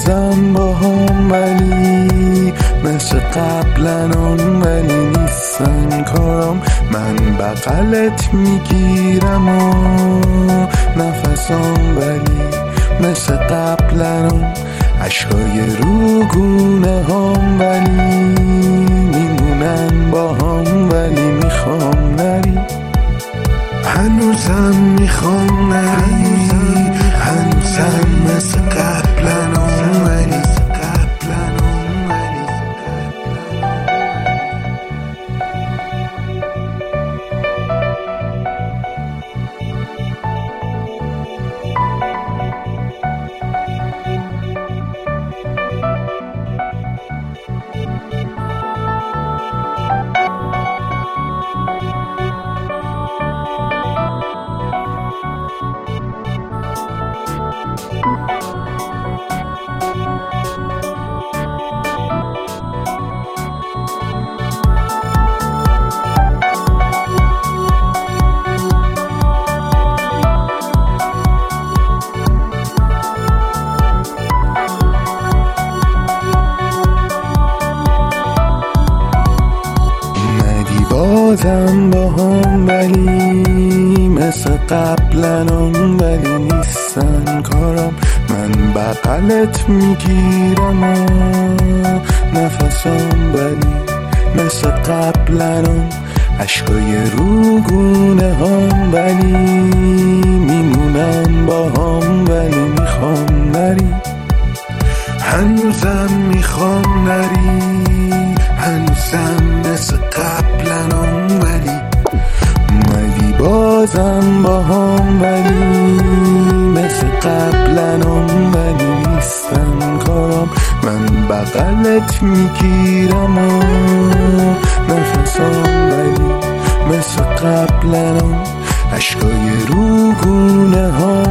بازم با هم ولی مثل قبلنان ولی نیستن کارام. من بغلت میگیرم و نفسام ولی مثل قبلنان. عشقای روگونه هم ولی میمونن با هم ولی میخوام نری. هنوزم میخوام نری، هنوزم مثل قبلنان ولی بازم با هم ولی مثل قبلنان ولی نیستن کارام. من بغلت میگیرم و نفسام ولی مثل قبلنان. عشقای روگونه هم ولی میمونن با هم ولی میخوام نری. هنوزم میخوام نری، هنوزم مثل قبلنان ولی بازم با هم ولی مثل قبلنان ولی نیستن کارام. من بغلت میگیرم و نفسام ولی مثل قبلنان. عشقای روگونه ها